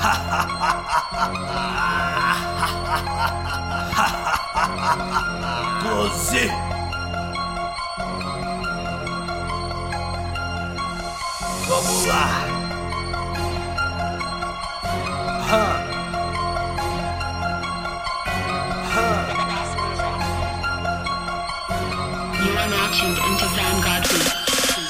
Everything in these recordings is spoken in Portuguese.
Close. Vamos lá. You are now tuned into Vanguard Beats.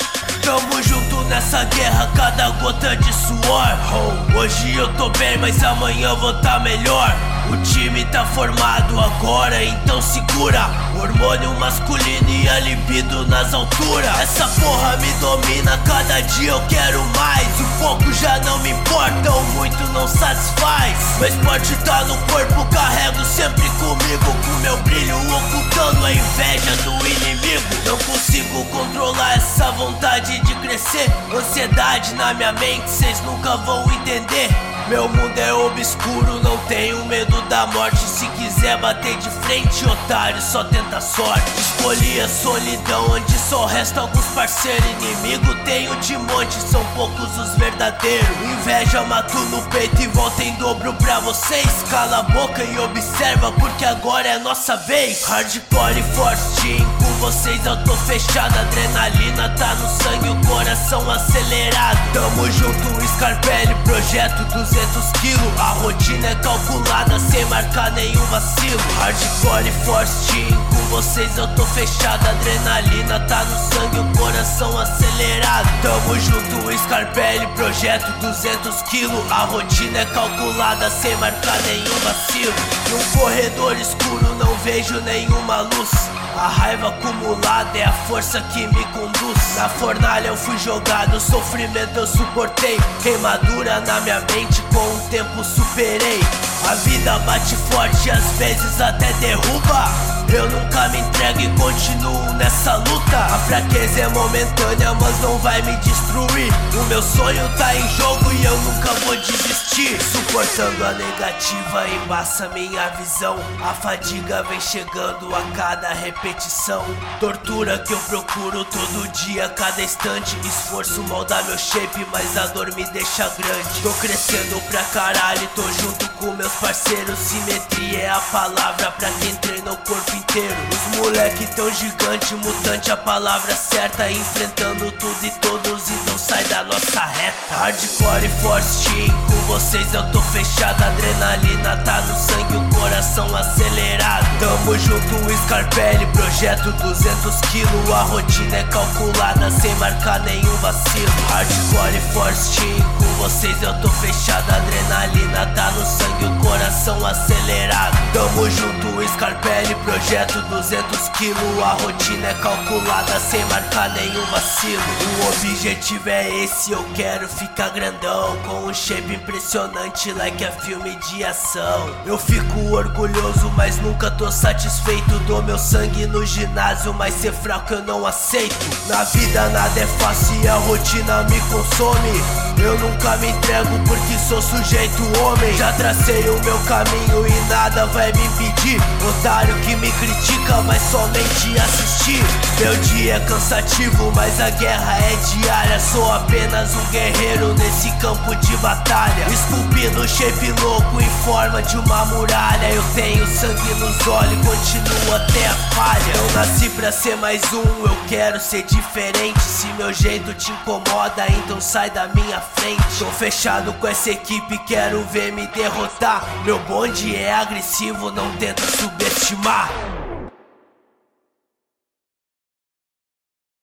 Tamo junto nessa guerra, cada gota de suor. Hoje eu tô bem, mas amanhã vou tá melhor. O time tá formado agora, então segura. Hormônio masculino e a libido nas alturas. Essa porra me domina, cada dia eu quero mais. O pouco já não me importa, o muito não satisfaz. Meu esporte tá no corpo, carrego sempre comigo. Com meu brilho ocultando a inveja do inimigo. Não consigo controlar essa vontade de crescer. Ansiedade na minha mente, cês nunca vão entender. Meu mundo é obscuro, não tenho medo da morte. Se quiser bater de frente, otário, só tenta sorte. Escolhi a solidão, onde só resta alguns parceiros. Inimigo tenho de monte, são poucos os verdadeiros. Inveja mato no peito e volta em dobro pra vocês. Cala a boca e observa, porque agora é nossa vez. Hardcore e Force Team, com vocês eu tô fechado. Adrenalina tá no sangue, o coração acelerado. Tamo junto, Scarpelli, projeto 200 quilos. A rotina é calculada, sem marcar nenhum vacilo. Hardcore e Force Team, com vocês eu tô fechado. Adrenalina tá no sangue, o coração acelerado. Tamo junto, Scarpelli, projeto 200 quilos. A rotina é calculada, sem marcar nenhum vacilo. Num corredor escuro não vejo nenhuma luz. A raiva acumulada é a força que me conduz. Na fornalha eu fui jogado, sofrimento eu suportei. Queimadura na minha mente, com o tempo superei. A vida bate forte, às vezes até derruba. Eu nunca me entrego e continuo nessa luta. A fraqueza é momentânea, mas não vai me destruir. O meu sonho tá em jogo e eu nunca vou desistir. Suportando a negativa, embaça minha visão. A fadiga vem chegando a cada repetição. Tortura que eu procuro todo dia, cada instante. Esforço molda meu shape, mas a dor me deixa grande. Tô crescendo pra caralho, tô junto com meus parceiros. Simetria é a palavra pra quem treina o corpo inteiro. Os moleque tão gigante, mutante, a palavra certa. Enfrentando tudo e todos, então sai da nossa reta. Hardcore e Force Team, com vocês eu tô fechado. Adrenalina tá no sangue, o coração acelerado. Tamo junto, Scarpelli, projeto 200 quilos. A rotina é calculada, sem marcar nenhum vacilo. Hardcore e Force Team, com vocês eu tô fechado. Adrenalina tá no sangue, o coração acelerado. Tamo junto, Scarpelli, projeto 200 quilos. A rotina é calculada, sem marcar nenhum vacilo. O objetivo é esse, eu quero ficar grandão, com um shape impressionante, like a filme de ação. Eu fico orgulhoso, mas nunca tô satisfeito. Dou meu sangue no ginásio, mas ser fraco eu não aceito. Na vida nada é fácil e a rotina me consome. Eu nunca me entrego porque sou sujeito homem. Já tracei o meu caminho e nada vai me impedir. Otário que me critica, mas somente assistir. Meu dia é cansativo, mas a guerra é diária. Sou apenas um guerreiro nesse campo de batalha. Esculpi no shape louco em forma de uma muralha. Eu tenho sangue nos olhos, continuo até a falha. Eu nasci pra ser mais um, eu quero ser diferente. Se meu jeito te incomoda, então sai da minha frente. Tô fechado com essa equipe, quero ver me derrotar. Meu bonde é agressivo, não tenta subestimar.